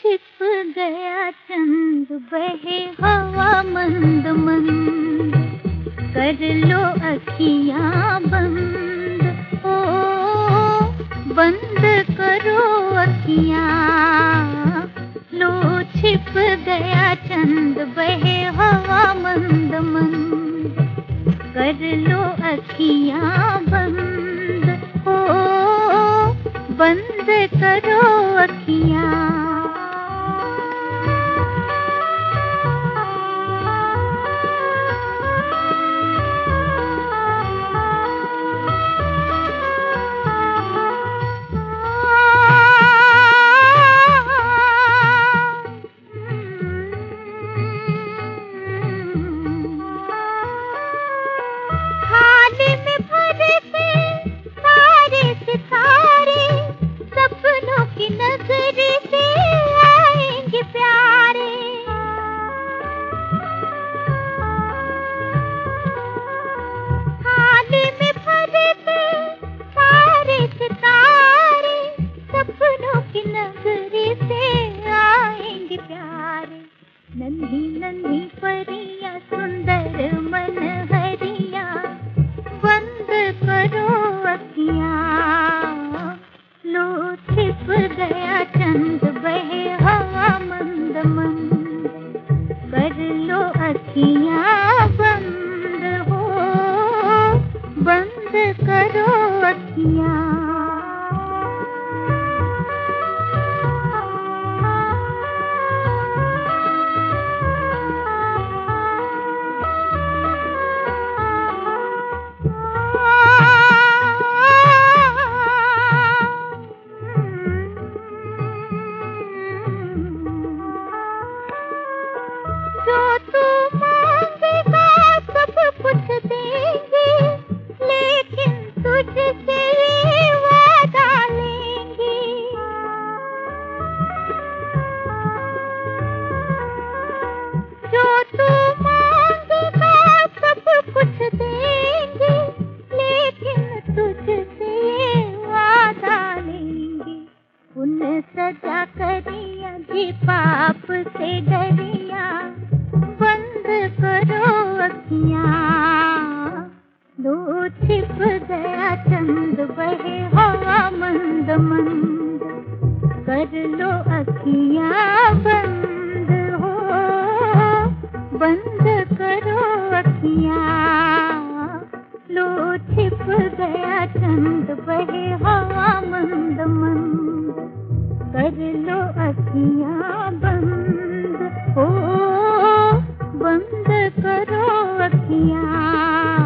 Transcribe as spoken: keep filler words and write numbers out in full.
छिप गया चंद बहे हवा मंद मंद, कर लो अखियां बंद, ओ बंद करो अखियां। लो छिप गया चंद बहे हवा मंद मंद, कर लो अखियां बंद, ओ बंद करो अखियां। नन्ही नन्ही परियां सुंदर मन हरियां, बंद करो अखियां। लो छिप गया चंद बहे हवा मंद मंद, कर लो अखियां बंद, हो बंद करो अखियां। जो तू मांगेगा सब कुछ देंगे, लेकिन तुझसे ये वादा लेंगे। जो तू मांगेगा सब कुछ देंगे, लेकिन तुझसे ये वादा लेंगे। उन सजा करिया जी पाप से डरिया, बंद करो अखियां। लो छिप गया चंद बहे हवा मंद मंद, कर लो अखियां बंद, हो बंद करो अखियां। लो छिप गया चंद बहे हवा मंद मंद, कर लो अखियां बंद, हो बंद करो अखियां।